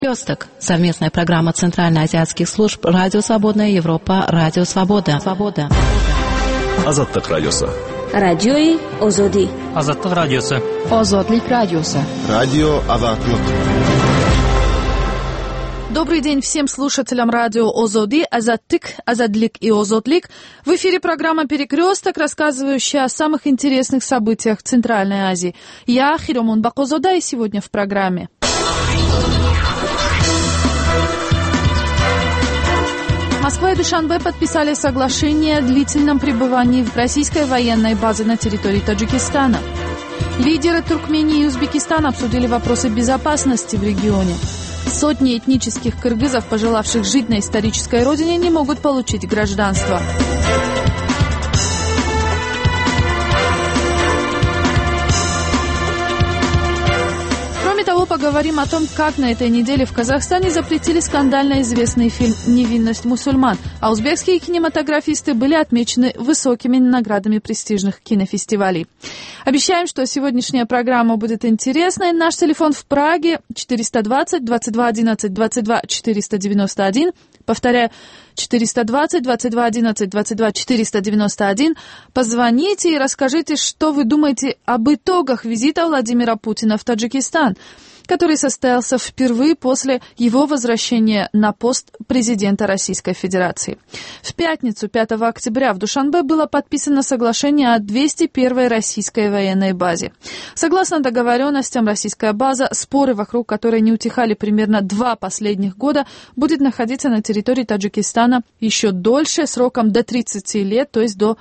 Перекресток. Совместная программа Центральноазиатских служб «Радио Свободная Европа», «Радио Свобода». Азаттык радиосы. Радиои Озоди. Азаттык радиосы. Озодлик радиосы. Радио Азаттык. Добрый день всем слушателям радио Озоди, Азаттык, Азадлик и Озодлик. В эфире программа «Перекресток», рассказывающая о самых интересных событиях Центральной Азии. Я Хиромон Бакозода, и сегодня в программе. Москва и Душанбе подписали соглашение о длительном пребывании в российской военной базе на территории Таджикистана. Лидеры Туркмении и Узбекистана обсудили вопросы безопасности в регионе. Сотни этнических кыргызов, пожелавших жить на исторической родине, не могут получить гражданство. Кроме того, поговорим о том, как на этой неделе в Казахстане запретили скандально известный фильм «Невинность мусульман», а узбекские кинематографисты были отмечены высокими наградами престижных кинофестивалей. Обещаем, что сегодняшняя программа будет интересной. Наш телефон в Праге 420 22 11 22 491. Повторяю, 420 22 11 22 491. Позвоните и расскажите, что вы думаете об итогах визита Владимира Путина в Таджикистан, который состоялся впервые после его возвращения на пост президента Российской Федерации. В пятницу, 5 октября, в Душанбе было подписано соглашение о 201-й российской военной базе. Согласно договоренностям, российская база, споры вокруг которой не утихали примерно 2 последних года, будет находиться на территории Таджикистана еще дольше, сроком до 30 лет, то есть до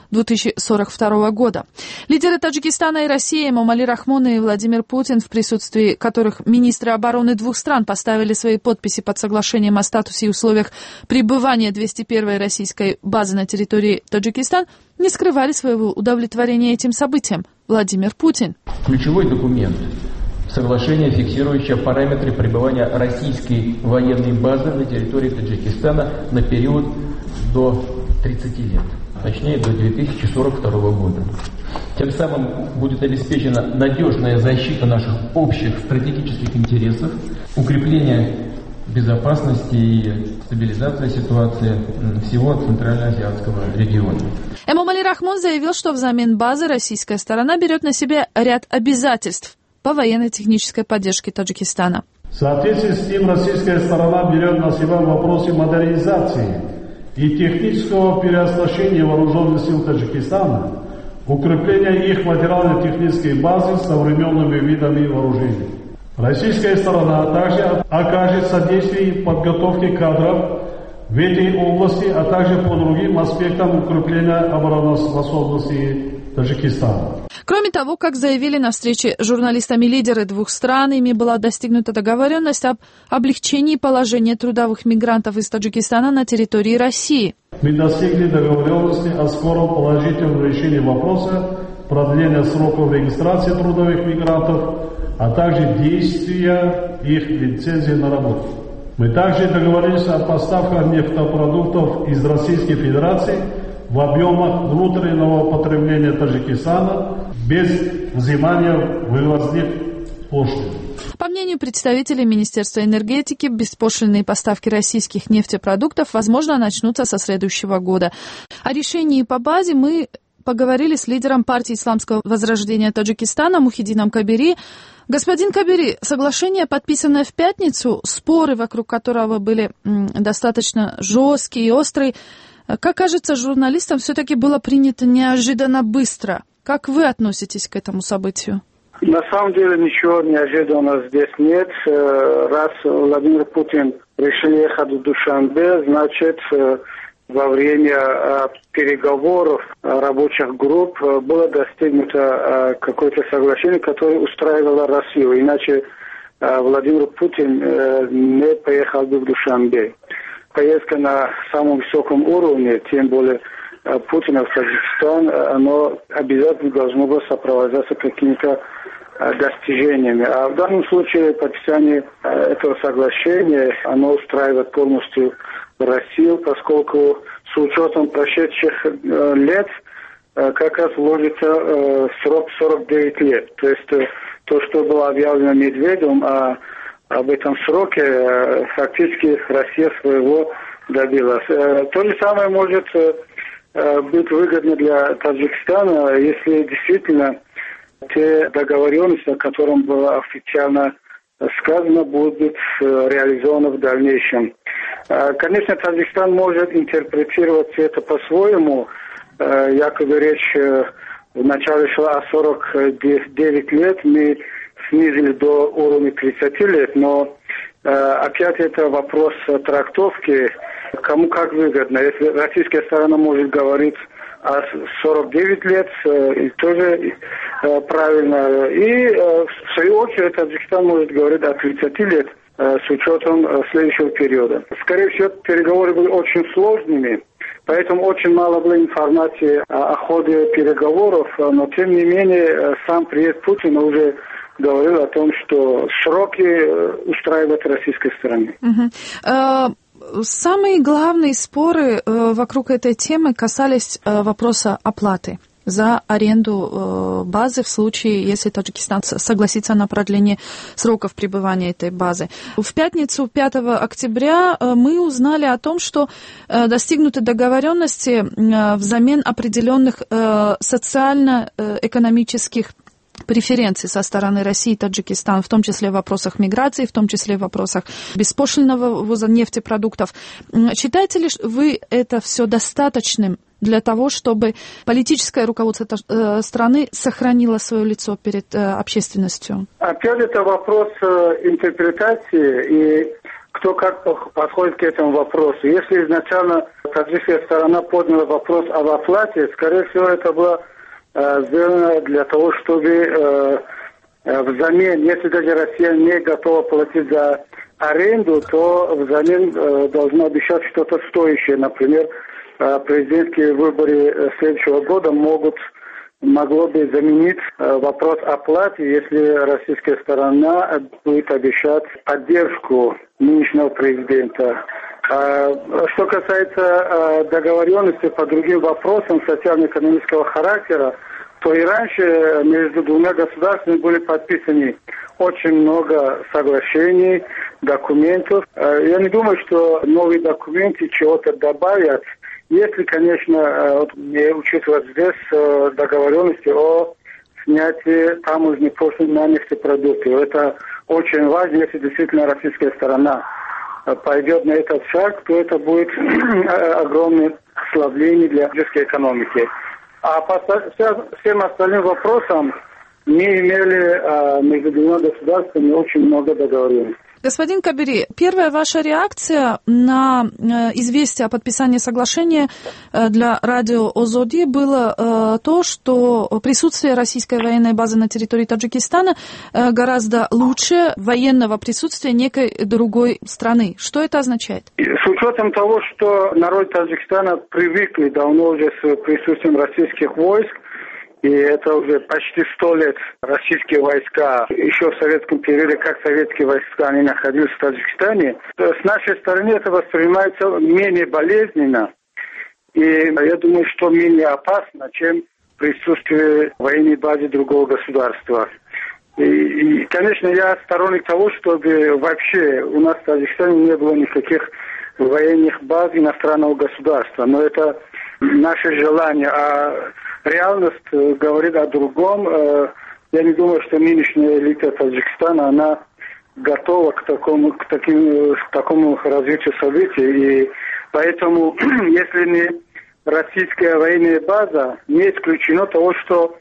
2042 года. Лидеры Таджикистана и России Эмомали Рахмон и Владимир Путин, в присутствии которых министры обороны двух стран поставили свои подписи под соглашением о статусе и условиях пребывания 201-й российской базы на территории Таджикистана, не скрывали своего удовлетворения этим событием. Владимир Путин. Ключевой документ – соглашение, фиксирующее параметры пребывания российской военной базы на территории Таджикистана на период до 30 лет, точнее до 2042 года. Тем самым будет обеспечена надежная защита наших общих стратегических интересов, укрепление безопасности и стабилизация ситуации всего центральноазиатского региона. Эмомали Рахмон заявил, что взамен базы российская сторона берет на себя ряд обязательств по военно-технической поддержке Таджикистана. В соответствии с тем, российская сторона берет на себя вопросы модернизации и технического переоснащения вооруженных сил Таджикистана, укрепление их материально-технической базы современными видами вооружений. Российская сторона также окажет содействие подготовке кадров в этой области, а также по другим аспектам укрепления обороноспособности Таджикистана. Кроме того, как заявили на встрече с журналистами лидеры двух стран, ими была достигнута договоренность об облегчении положения трудовых мигрантов из Таджикистана на территории России. Мы достигли договоренности о скором положительном решении вопроса продления сроков регистрации трудовых мигрантов, а также действия их лицензии на работу. Мы также договорились о поставках нефтепродуктов из Российской Федерации в объемах внутреннего потребления Таджикистана без взимания вывозных пошлин. По мнению представителей Министерства энергетики, беспошлинные поставки российских нефтепродуктов, возможно, начнутся со следующего года. О решении по базе мы поговорили с лидером партии Исламского возрождения Таджикистана Мухиддином Кабири. Господин Кабири, соглашение, подписанное в пятницу, споры вокруг которого были достаточно жесткие и острые, как кажется журналистам, все-таки было принято неожиданно быстро. Как вы относитесь к этому событию? На самом деле ничего неожиданного здесь нет. Раз Владимир Путин решил ехать в Душанбе, значит, во время переговоров рабочих групп было достигнуто какое-то соглашение, которое устраивало Россию. Иначе Владимир Путин не поехал бы в Душанбе. Поездка на самом высоком уровне, тем более Путина в Таджикистан, оно обязательно должно было сопровождаться какими-то достижениями. А в данном случае подписание этого соглашения, оно устраивает полностью Россию, поскольку с учетом прошедших лет как раз вложится срок 49 лет. То есть то, что было объявлено Медведевым о об этом сроке, фактически Россия своего добилась. То же самое может быть выгодно для Таджикистана, если действительно те договоренности, о которых было официально сказано, будут реализованы в дальнейшем. Конечно, Таджикистан может интерпретировать это по-своему. Якобы речь вначале шла о 49 лет, мы снизили до уровня 30 лет, но опять это вопрос трактовки, кому как выгодно. Если российская сторона может говорить о 49 лет, и тоже правильно. И в свою очередь Таджикистан может говорить о 30 лет с учетом следующего периода. Скорее всего, переговоры были очень сложными, поэтому очень мало было информации о ходе переговоров, но тем не менее сам президент Путин уже говорил о том, что сроки устраивают российской стороне. Самые главные споры вокруг этой темы касались вопроса оплаты за аренду базы в случае, если Таджикистан согласится на продление сроков пребывания этой базы. В пятницу, 5 октября, мы узнали о том, что достигнуты договоренности взамен определенных социально-экономических преференций со стороны России и Таджикистана, в том числе в вопросах миграции, в том числе в вопросах беспошлинного ввоза нефтепродуктов. Считаете ли вы это все достаточным для того, чтобы политическое руководство страны сохранило свое лицо перед общественностью? Опять это вопрос интерпретации и кто как подходит к этому вопросу. Если изначально таджикская сторона подняла вопрос об оплате, скорее всего, это было сделано для того, чтобы взамен, если даже Россия не готова платить за аренду, то взамен должна обещать что-то стоящее. Например, президентские выборы следующего года могло бы заменить вопрос оплаты, если российская сторона будет обещать поддержку нынешнего президента. Что касается договоренности по другим вопросам социально-экономического характера, то и раньше между двумя государствами были подписаны очень много соглашений, документов. Я не думаю, что новые документы чего-то добавят, если, конечно, не учитывать здесь договоренности о снятии таможенной пошлины на нефтепродукты. Это очень важно, если действительно российская сторона пойдет на этот шаг, то это будет огромное ослабление для российской экономики. А по всем остальным вопросам мы имели между двумя государствами очень много договоренностей. Господин Кабири, первая ваша реакция на известие о подписании соглашения для радио Озоди было то, что присутствие российской военной базы на территории Таджикистана гораздо лучше военного присутствия некой другой страны. Что это означает? С учетом того, что народ Таджикистана привыкли давно уже с присутствием российских войск, и это уже почти 100 лет российские войска, еще в советском периоде, как советские войска, они находились в Таджикистане. С нашей стороны это воспринимается менее болезненно. И я думаю, что менее опасно, чем присутствие военной базы другого государства. И, конечно, я сторонник того, чтобы вообще у нас в Таджикистане не было никаких военных баз иностранного государства. Но это наше желание. А реальность говорит о другом. Я не думаю, что нынешняя элита Таджикистана, она готова к такому развитию событий. И поэтому, если не российская военная база, не исключено того, что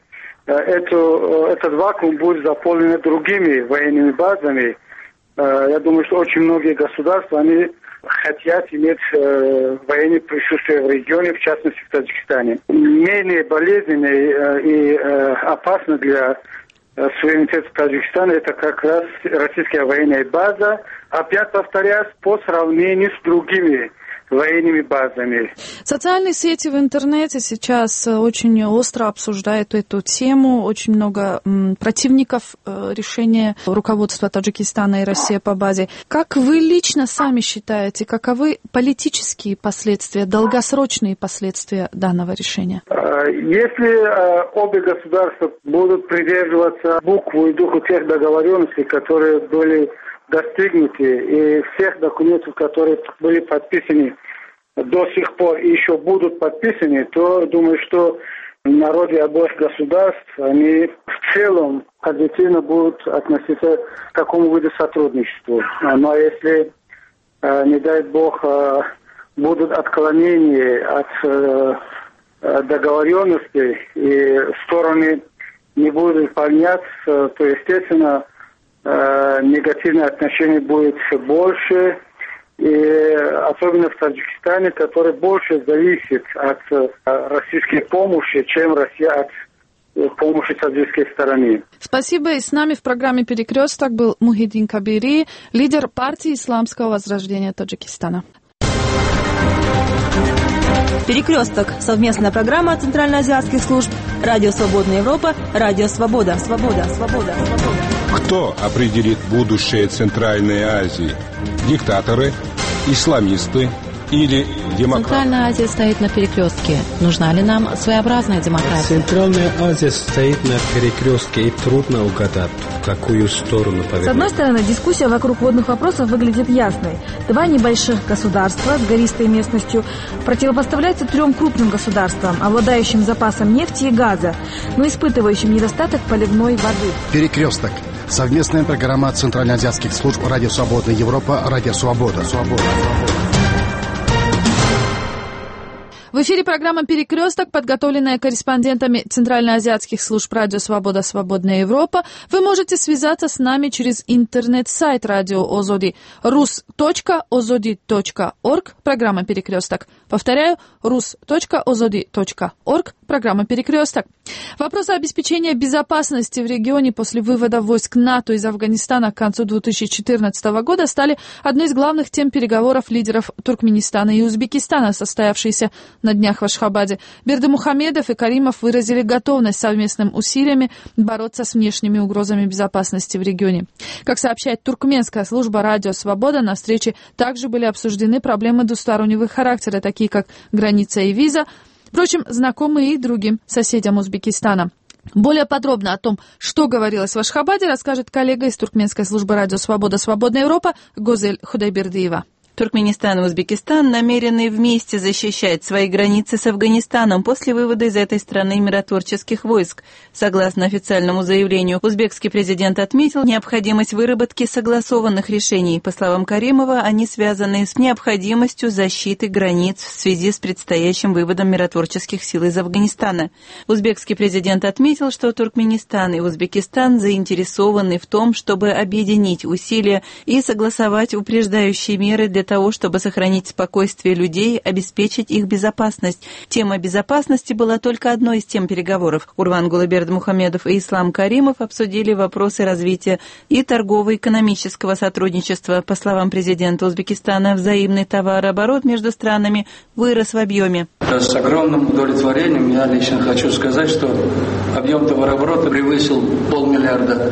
этот вакуум будет заполнен другими военными базами. Я думаю, что очень многие государства, они хотят иметь военное присутствие в регионе, в частности в Таджикистане. Менее болезненное и опасно для суверенитета Таджикистана это как раз российская военная база, опять повторяюсь, по сравнению с другими военными базами. Социальные сети в интернете сейчас очень остро обсуждают эту тему. Очень много противников решения руководства Таджикистана и России по базе. Как вы лично сами считаете, каковы политические последствия, долгосрочные последствия данного решения? Если обе государства будут придерживаться буквы и духу тех договоренностей, которые были достигнуты, и всех документов, которые были подписаны до сих пор и еще будут подписаны, то думаю, что народы обоих государств, они в целом объективно будут относиться к такому виду сотрудничества. Но если, не дай бог, будут отклонения от договоренности и стороны не будут выполнять, то, естественно, негативное отношение будет больше, и особенно в Таджикистане, который больше зависит от российской помощи, чем Россия от помощи таджикской стороны. Спасибо. И с нами в программе «Перекресток» был Мухиддин Кабири, лидер партии Исламского возрождения Таджикистана. «Перекресток» — совместная программа центральноазиатских служб «Радио Свободная Европа», «Радио Свобода». Кто определит будущее Центральной Азии? Диктаторы, исламисты или демократы? Центральная Азия стоит на перекрестке. Нужна ли нам своеобразная демократия? Центральная Азия стоит на перекрестке, и трудно угадать, в какую сторону повернуть. С одной стороны, дискуссия вокруг водных вопросов выглядит ясной. Два небольших государства с гористой местностью противопоставляются трем крупным государствам, обладающим запасом нефти и газа, но испытывающим недостаток поливной воды. Перекресток. Совместная программа центральноазиатских служб «Радио Свободная Европа», «Радио Свобода». В эфире программа «Перекресток», подготовленная корреспондентами центральноазиатских служб «Радио Свобода», «Свободная Европа». Вы можете связаться с нами через интернет-сайт радио Озоди rus.ozodi.org, программа «Перекресток». Повторяю, rus.ozodi.org, программа «Перекресток». Вопросы обеспечения безопасности в регионе после вывода войск НАТО из Афганистана к концу 2014 года стали одной из главных тем переговоров лидеров Туркменистана и Узбекистана, состоявшиеся на днях в Ашхабаде. Бердымухамедов и Каримов выразили готовность совместными усилиями бороться с внешними угрозами безопасности в регионе. Как сообщает туркменская служба «Радио Свобода», на встрече также были обсуждены проблемы двустороннего характера, такие как граница и виза, впрочем, знакомые и другим соседям Узбекистана. Более подробно о том, что говорилось в Ашхабаде, расскажет коллега из туркменской службы «Радио Свобода», «Свободная Европа» Гозель Худайбердиева. Туркменистан и Узбекистан намерены вместе защищать свои границы с Афганистаном после вывода из этой страны миротворческих войск. Согласно официальному заявлению, узбекский президент отметил необходимость выработки согласованных решений. По словам Каримова, они связаны с необходимостью защиты границ в связи с предстоящим выводом миротворческих сил из Афганистана. Узбекский президент отметил, что Туркменистан и Узбекистан заинтересованы в том, чтобы объединить усилия и согласовать упреждающие меры для того, чтобы сохранить спокойствие людей, обеспечить их безопасность. Тема безопасности была только одной из тем переговоров. Урвангулы Бердымухамедов и Ислам Каримов обсудили вопросы развития и торгово-экономического сотрудничества. По словам президента Узбекистана, взаимный товарооборот между странами вырос в объеме. С огромным удовлетворением я лично хочу сказать, что объем товарооборота превысил $500 миллиарда.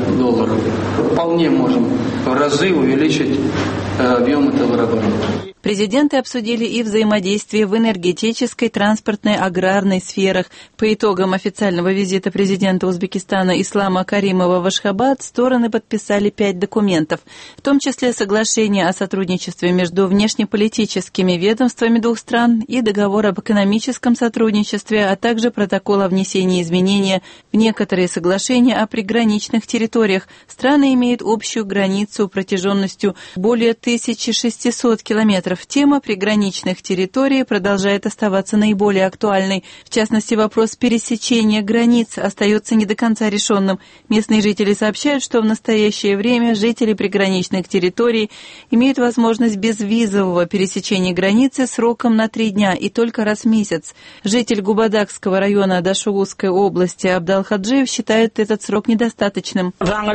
Вполне можем в разы увеличить объемы товарооборота. Президенты обсудили и взаимодействие в энергетической, транспортной, аграрной сферах. По итогам официального визита президента Узбекистана Ислама Каримова в Ашхабад стороны подписали 5 документов, в том числе соглашение о сотрудничестве между внешнеполитическими ведомствами двух стран и договор об экономическом сотрудничестве, а также протокол о внесении изменений в некоторые соглашения о приграничных территориях. Страны имеют общую границу протяженностью более 1600 километров. Тема приграничных территорий продолжает оставаться наиболее актуальной. В частности, вопрос пересечения границ остается не до конца решенным. Местные жители сообщают, что в настоящее время жители приграничных территорий имеют возможность безвизового пересечения границы сроком на 3 дня и только раз в месяц. Житель Губадакского района Дашугузской области Абдал Хаджиев считает этот срок недостаточным.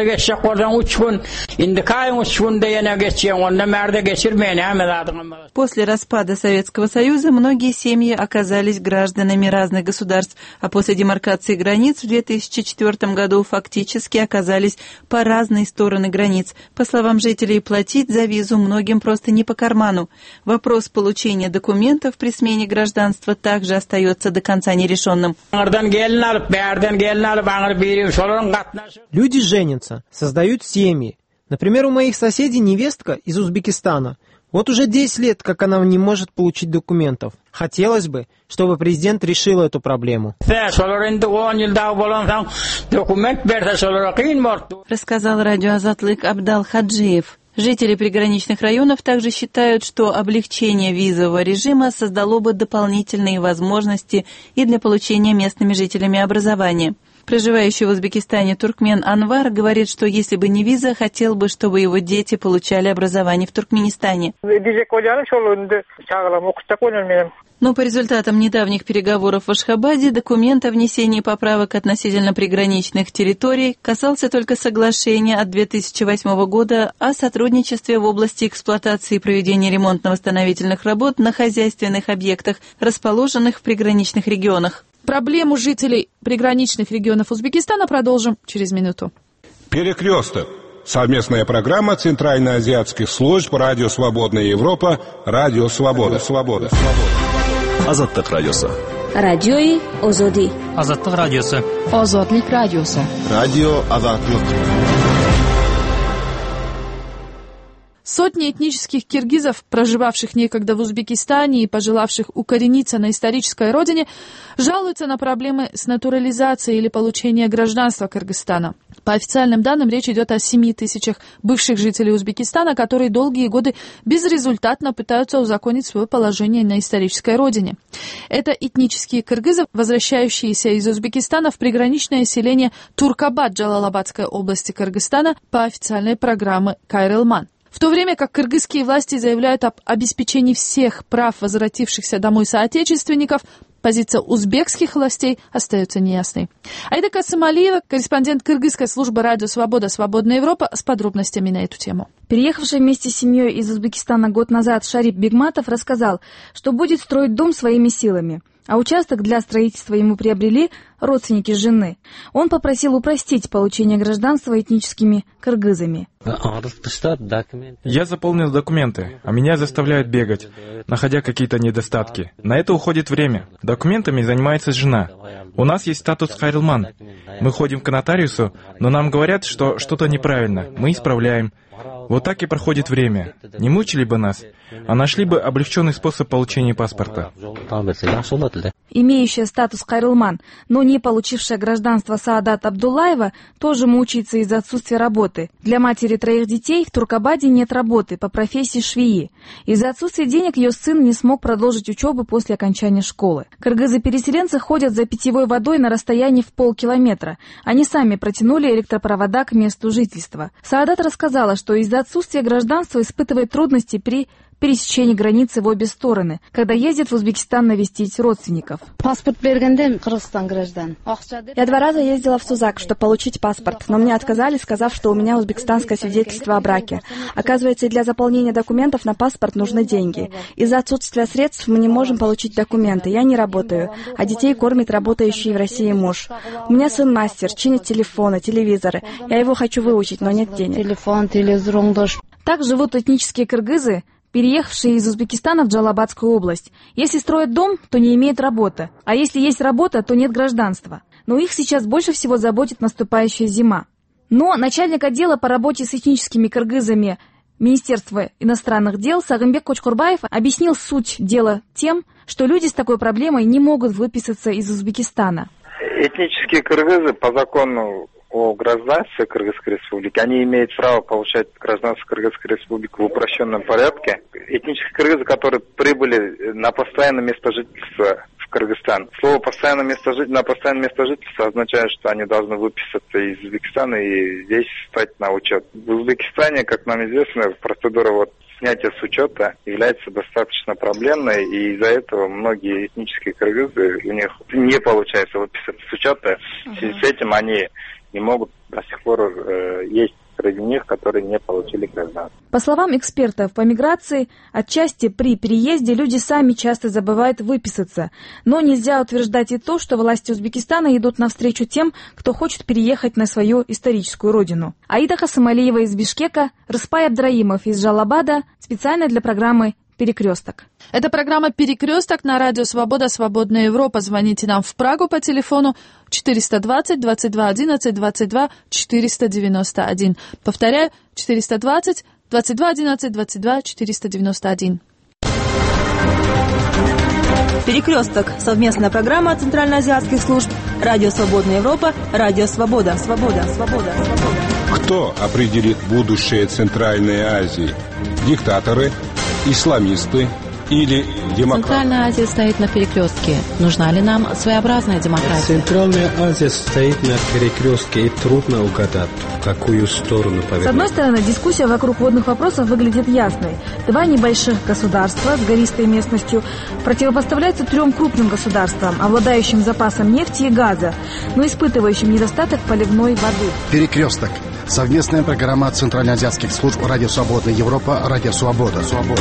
После распада Советского Союза многие семьи оказались гражданами разных государств, а после демаркации границ в 2004 году фактически оказались по разные стороны границ. По словам жителей, платить за визу многим просто не по карману. Вопрос получения документов при смене гражданства также остается до конца нерешенным. Люди женятся, создают семьи, Например, у моих соседей невестка из Узбекистана. Вот уже 10 лет, как она не может получить документов. Хотелось бы, чтобы президент решил эту проблему. Рассказал радио Азатлык Абдал Хаджиев. Жители приграничных районов также считают, что облегчение визового режима создало бы дополнительные возможности и для получения местными жителями образования. Проживающий в Узбекистане туркмен Анвар говорит, что если бы не виза, хотел бы, чтобы его дети получали образование в Туркменистане. Но по результатам недавних переговоров в Ашхабаде документ о внесении поправок относительно приграничных территорий касался только соглашения от 2008 года о сотрудничестве в области эксплуатации и проведения ремонтно-восстановительных работ на хозяйственных объектах, расположенных в приграничных регионах. Проблему жителей приграничных регионов Узбекистана продолжим через минуту. Перекресток. Совместная программа Центральноазиатских служб «Радио Свободная Европа», «Радио Свобода». Азаттык радиосы. Радиои Озоди. Азаттык радиосы. Озодлик радиосы. Радио Азаттык. Сотни этнических киргизов, проживавших некогда в Узбекистане и пожелавших укорениться на исторической родине, жалуются на проблемы с натурализацией или получением гражданства Кыргызстана. По официальным данным, речь идет о 7 тысячах бывших жителей Узбекистана, которые долгие годы безрезультатно пытаются узаконить свое положение на исторической родине. Это этнические кыргызы, возвращающиеся из Узбекистана в приграничное селение Туркабад Джалалабадской области Кыргызстана по официальной программе Кайрылман. В то время как кыргызские власти заявляют об обеспечении всех прав возвратившихся домой соотечественников, позиция узбекских властей остается неясной. Аида Касымалиева, корреспондент кыргызской службы «Радио Свобода. Свободная Европа» с подробностями на эту тему. Переехавший вместе с семьей из Узбекистана год назад Шарип Бегматов рассказал, что будет строить дом своими силами. А участок для строительства ему приобрели родственники жены. Он попросил упростить получение гражданства этническими кыргызами. Я заполнил документы, а меня заставляют бегать, находя какие-то недостатки. На это уходит время. Документами занимается жена. У нас есть статус Хайрлман. Мы ходим к нотариусу, но нам говорят, что что-то неправильно. Мы исправляем. Вот так и проходит время. Не мучили бы нас, а нашли бы облегченный способ получения паспорта. Имеющая статус Кайрылман, но не получившая гражданство Саадат Абдуллаева, тоже мучается из-за отсутствия работы. Для матери 3 детей в Туркабаде нет работы по профессии швеи. Из-за отсутствия денег ее сын не смог продолжить учебу после окончания школы. Кыргызы-переселенцы ходят за питьевой водой на расстоянии в полкилометра. Они сами протянули электропровода к месту жительства. Саадат рассказала, что из-за отсутствия гражданства испытывает трудности при пересечении границы в обе стороны, когда ездит в Узбекистан навестить родственников. Я 2 раза ездила в Сузак, чтобы получить паспорт, но мне отказали, сказав, что у меня узбекистанское свидетельство о браке. Оказывается, для заполнения документов на паспорт нужны деньги. Из-за отсутствия средств мы не можем получить документы. Я не работаю, а детей кормит работающий в России муж. У меня сын мастер, чинит телефоны, телевизоры. Я его хочу выучить, но нет денег. Так живут этнические кыргызы, переехавшие из Узбекистана в Джалалабадскую область. Если строят дом, то не имеют работы, а если есть работа, то нет гражданства. Но их сейчас больше всего заботит наступающая зима. Но начальник отдела по работе с этническими кыргызами Министерства иностранных дел Сагынбек Кочкурбаев объяснил суть дела тем, что люди с такой проблемой не могут выписаться из Узбекистана. Этнические кыргызы по закону о гражданстве Кыргызской Республики, они имеют право получать гражданство Кыргызской Республики в упрощенном порядке. Этнические кыргызы, которые прибыли на постоянное место жительства в Кыргызстан. Слово «постоянное место жительства» означает, что они должны выписаться из Узбекистана и здесь стать на учет. В Узбекистане, как нам известно, процедура снятия с учета является достаточно проблемной, и из-за этого многие этнические кыргызы, у них не получается выписаться с учета. В связи с этим они не могут до сих пор есть среди них, которые не получили гражданство. По словам экспертов по миграции, отчасти при переезде люди сами часто забывают выписаться. Но нельзя утверждать и то, что власти Узбекистана идут навстречу тем, кто хочет переехать на свою историческую родину. Аида Касымалиева из Бишкека, Рыспай Абдраимов из Джалалабада, специально для программы «Перекресток». Это программа «Перекресток» на радио «Свобода», «Свободная Европа». Звоните нам в Прагу по телефону 420 22 11 22 491. Повторяю, 420 22 11 22 491. «Перекресток» — совместная программа центральноазиатских служб «Радио Свободная Европа», «Радио Свобода». Свобода, свобода, свобода. Кто определит будущее Центральной Азии? Диктаторы, исламисты или демократы? Центральная Азия стоит на перекрестке. Нужна ли нам своеобразная демократия? Центральная Азия стоит на перекрестке, и трудно угадать, в какую сторону повернуть. С одной стороны, дискуссия вокруг водных вопросов выглядит ясной. Два небольших государства с гористой местностью противопоставляются трем крупным государствам, обладающим запасом нефти и газа, но испытывающим недостаток поливной воды. Перекресток. Совместная программа центральноазиатских служб «Радио Свободная Европа», «Радио Свобода».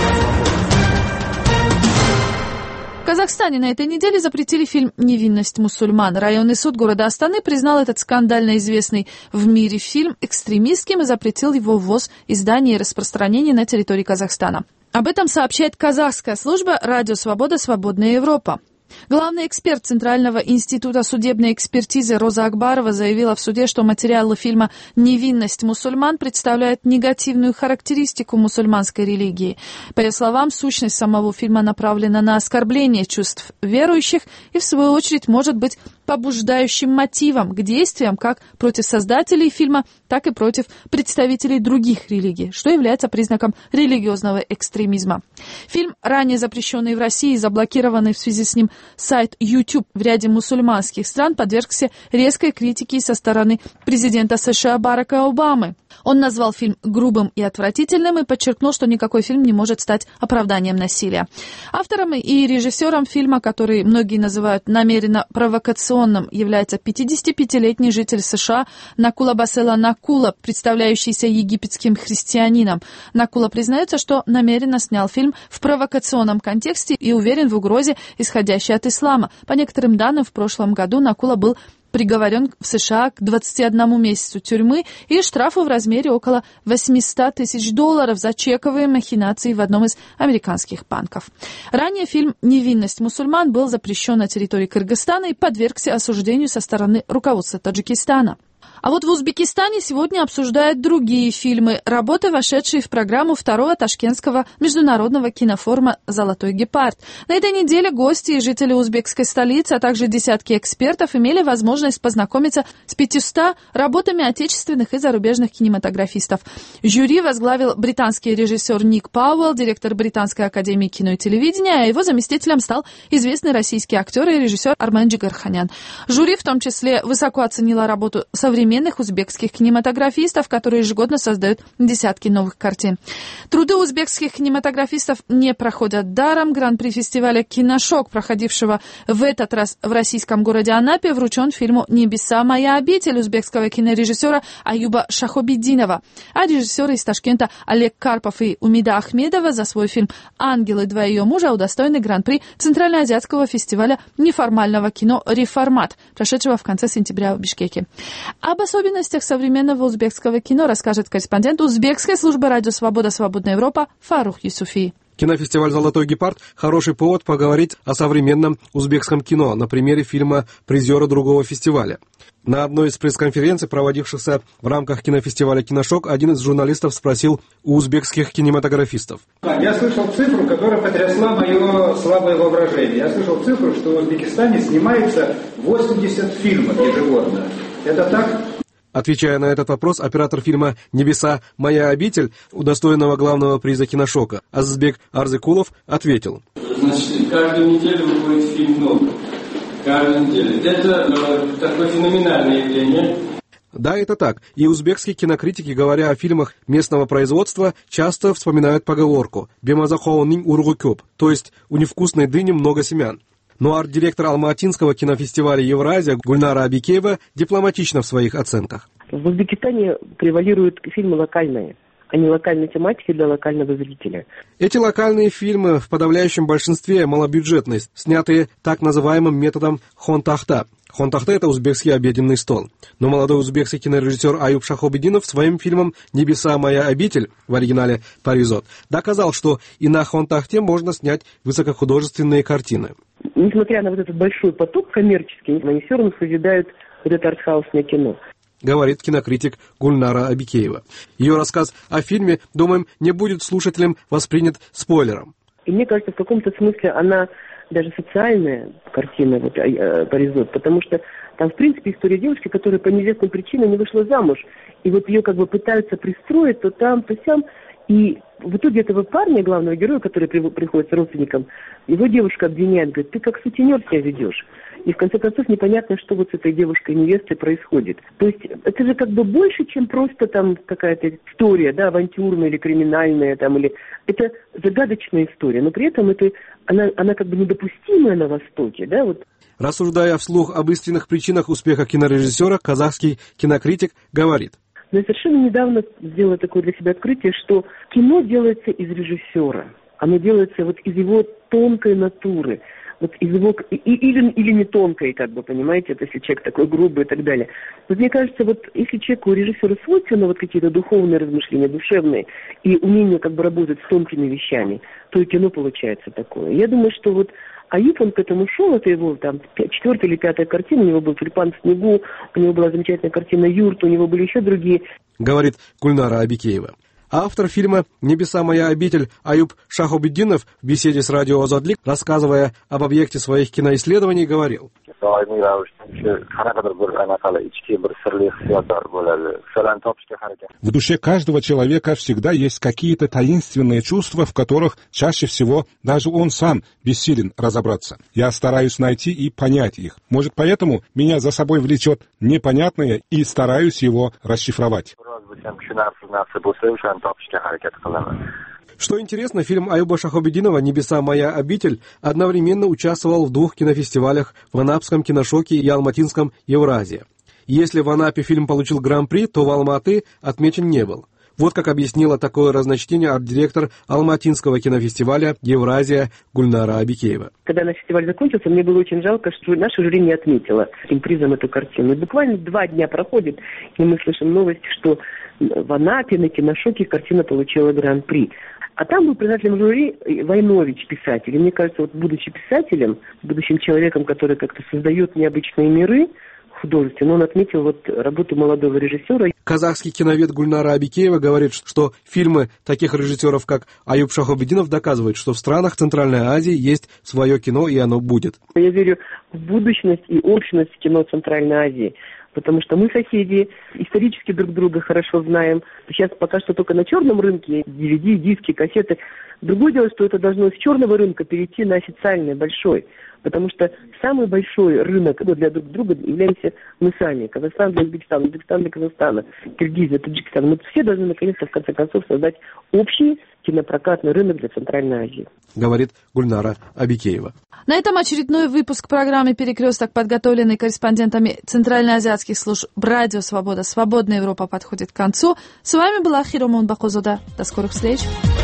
В Казахстане на этой неделе запретили фильм «Невинность мусульман». Районный суд города Астаны признал этот скандально известный в мире фильм экстремистским и запретил его ввоз, издание и распространение на территории Казахстана. Об этом сообщает казахская служба «Радио Свобода. Свободная Европа». Главный эксперт Центрального института судебной экспертизы Роза Акбарова заявила в суде, что материалы фильма «Невинность мусульман» представляют негативную характеристику мусульманской религии. По ее словам, сущность самого фильма направлена на оскорбление чувств верующих и, в свою очередь, может быть побуждающим мотивом к действиям как против создателей фильма, так и против представителей других религий, что является признаком религиозного экстремизма. Фильм, ранее запрещенный в России и заблокированный в связи с ним сайт YouTube в ряде мусульманских стран, подвергся резкой критике со стороны президента США Барака Обамы. Он назвал фильм грубым и отвратительным и подчеркнул, что никакой фильм не может стать оправданием насилия. Автором и режиссером фильма, который многие называют намеренно провокационным, является 55-летний житель США Накула Басела Накула, представляющийся египетским христианином. Накула признается, что намеренно снял фильм в провокационном контексте и уверен в угрозе, исходящей от ислама. По некоторым данным, в прошлом году Накула был приговорен в США к 21 месяцу тюрьмы и штрафу в размере около $800 тысяч за чековые махинации в одном из американских банков. Ранее фильм «Невинность мусульман» был запрещен на территории Кыргызстана и подвергся осуждению со стороны руководства Таджикистана. А вот в Узбекистане сегодня обсуждают другие фильмы, работы, вошедшие в программу второго ташкентского международного кинофорума «Золотой гепард». На этой неделе гости и жители узбекской столицы, а также десятки экспертов имели возможность познакомиться с 500 работами отечественных и зарубежных кинематографистов. Жюри возглавил британский режиссер Ник Пауэлл, директор Британской академии кино и телевидения, а его заместителем стал известный российский актер и режиссер Армен Джигарханян. Жюри в том числе высоко оценило работу современных узбекских кинематографистов, которые ежегодно создают десятки новых картин. Труды узбекских кинематографистов не проходят даром. Гран-при фестиваля «Киношок», проходившего в этот раз в российском городе Анапе, вручен фильму «Небеса. Моя обитель» узбекского кинорежиссера Аюба Шахобиддинова. А режиссеры из Ташкента Олег Карпов и Умида Ахмедова за свой фильм «Ангелы. Два ее мужа» удостоены Гран-при Центральноазиатского фестиваля неформального кино «Реформат», прошедшего в конце сентября в Бишкеке. Об особенностях современного узбекского кино расскажет корреспондент узбекской службы «Радио Свобода. Свободная Европа» Фарух Юсуфи. Кинофестиваль «Золотой гепард» – хороший повод поговорить о современном узбекском кино на примере фильма призера другого фестиваля. На одной из пресс-конференций, проводившихся в рамках кинофестиваля «Киношок», один из журналистов спросил у узбекских кинематографистов. Я слышал цифру, которая потрясла мое слабое воображение. Я слышал цифру, что в Узбекистане снимается 80 фильмов ежегодно. Это так? Отвечая на этот вопрос, оператор фильма «Небеса. Моя обитель», удостоенного главного приза «Киношока», Азбек Арзыкулов, ответил. Значит, каждую неделю выходит фильм новый. Каждую неделю. Это такое феноменальное явление. Да, это так. И узбекские кинокритики, говоря о фильмах местного производства, часто вспоминают поговорку «Бемазахоунин ургу кёп», то есть «у невкусной дыни много семян». Но арт-директор Алма-Атинского кинофестиваля «Евразия» Гульнара Абикеева дипломатична в своих оценках. В Узбекистане превалируют фильмы локальные. а не локальной тематики для локального зрителя. Эти локальные фильмы в подавляющем большинстве малобюджетные, снятые так называемым методом хон-тахта. Хон-тахта — это узбекский обеденный стол. Но молодой узбекский кинорежиссер Аюб Шахобидинов своим фильмом «Небеса моя обитель», в оригинале «Паризот», доказал, что и на хон-тахте можно снять высокохудожественные картины. Несмотря на вот этот большой поток коммерческий, они все равно созидают вот это артхаусное кино. Говорит кинокритик Гульнара Абикеева. Ее рассказ о фильме, думаем, не будет слушателям воспринят спойлером. И мне кажется, в каком-то смысле она даже социальная картина, вот, «Паризот», потому что там, в принципе, история девушки, которая по неизвестным причинам не вышла замуж. И вот ее как бы пытаются пристроить то там, то сям. И в итоге этого парня, главного героя, который приходит с родственником, его девушка обвиняет, говорит, ты как сутенер себя ведешь. И в конце концов непонятно, что вот с этой девушкой-невестой происходит. То есть это же как бы больше, чем просто там какая-то история, да, авантюрная или криминальная, там, или... Это загадочная история, но при этом это, она как бы недопустимая на Востоке, да, вот. Рассуждая вслух об истинных причинах успеха кинорежиссера, казахский кинокритик говорит. Но я совершенно недавно сделала такое для себя открытие, что кино делается из режиссера. Оно делается вот из его тонкой натуры. Вот из его, или не тонкой, как бы, понимаете, это если человек такой грубый и так далее. Вот мне кажется, вот если человеку, режиссеру свойственно вот какие-то духовные размышления, душевные, и умение как бы работать с тонкими вещами, то и кино получается такое. Я думаю, что вот Аюб, он к этому шел, это его там 4-я или 5-я картина, у него был «Тюльпан в снегу», у него была замечательная картина «Юрт», у него были еще другие. Говорит Гульнара Абикеева. Автор фильма «Небеса моя обитель» Аюб Шахобиддинов в беседе с радио «Азадлик», рассказывая об объекте своих киноисследований, говорил. В душе каждого человека всегда есть какие-то таинственные чувства, в которых чаще всего даже он сам бессилен разобраться. Я стараюсь найти и понять их. Может, поэтому меня за собой влечет непонятное и стараюсь его расшифровать. Что интересно, фильм Аюба Шахобиддинова «Небеса моя обитель» одновременно участвовал в 2 кинофестивалях в Анапском киношоке и Алматинском Евразия. Если в Анапе фильм получил гран-при, то в Алматы отмечен не был. Вот как объяснила такое разночтение арт-директор Алматинского кинофестиваля «Евразия» Гульнара Абикеева. Когда наш фестиваль закончился, мне было очень жалко, что наша жюри не отметила этим призом эту картину. И буквально 2 дня проходит, и мы слышим новость, что в Анапе на киношоке картина получила гран-при. А там был председателем жюри Войнович, писатель. И мне кажется, вот будучи писателем, будущим человеком, который как-то создает необычные миры, художественно, он отметил вот работу молодого режиссера. Казахский киновед Гульнара Абикеева говорит, что фильмы таких режиссеров, как Аюб Шахобиддинов, доказывают, что в странах Центральной Азии есть свое кино, и оно будет. Я верю в будущность и общность кино Центральной Азии, потому что мы соседи, исторически друг друга хорошо знаем. Сейчас пока что только на черном рынке DVD, диски, кассеты. Другое дело, что это должно с черного рынка перейти на официальный, большой. Потому что самый большой рынок для друг друга являемся мы сами. Казахстан для Узбекистана, Узбекистан для Казахстана, Киргизия, Таджикистан. Мы все должны наконец-то в конце концов создать общий кинопрокатный рынок для Центральной Азии. Говорит Гульнара Абикеева. На этом очередной выпуск программы «Перекресток», подготовленный корреспондентами центральноазиатских служб «Радио Свобода», «Свободная Европа» подходит к концу. С вами была Хирома Унбакозода. До скорых встреч.